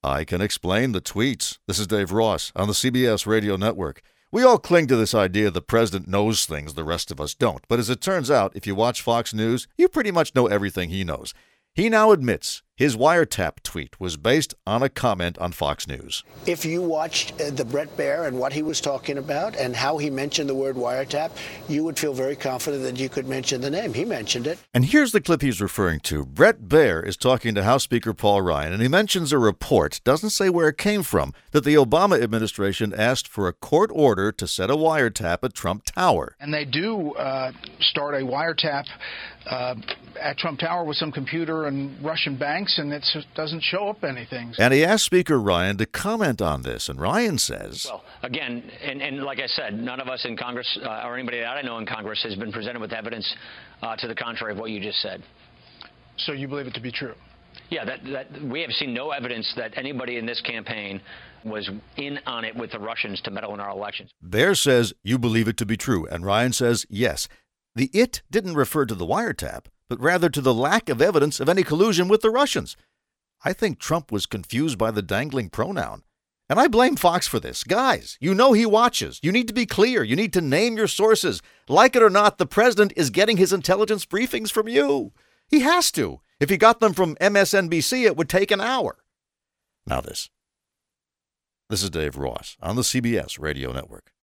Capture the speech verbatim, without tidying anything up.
I can explain the tweets. This is Dave Ross on the C B S Radio Network. We all cling to this idea the president knows things the rest of us don't. But as it turns out, if you watch Fox News, you pretty much know everything he knows. He now admits his wiretap tweet was based on a comment on Fox News. If you watched uh, the Bret Baier and what he was talking about and how he mentioned the word wiretap, you would feel very confident that you could mention the name. He mentioned it. And here's the clip he's referring to. Bret Baier is talking to House Speaker Paul Ryan, and he mentions a report, doesn't say where it came from, that the Obama administration asked for a court order to set a wiretap at Trump Tower. And they do uh, start a wiretap uh, at Trump Tower with some computer and Russian banks, and it doesn't show up anything. And he asked Speaker Ryan to comment on this, and Ryan says, Well, again, and, and like I said, none of us in Congress, uh, or anybody that I know in Congress, has been presented with evidence uh, to the contrary of what you just said. So you believe it to be true? Yeah, that, that we have seen no evidence that anybody in this campaign was in on it with the Russians to meddle in our elections. Baier says you believe it to be true, and Ryan says yes. The it didn't refer to the wiretap, but rather to the lack of evidence of any collusion with the Russians. I think Trump was confused by the dangling pronoun. And I blame Fox for this. Guys, you know he watches. You need to be clear. You need to name your sources. Like it or not, the president is getting his intelligence briefings from you. He has to. If he got them from M S N B C, it would take an hour. Now this. This is Dave Ross on the C B S Radio Network.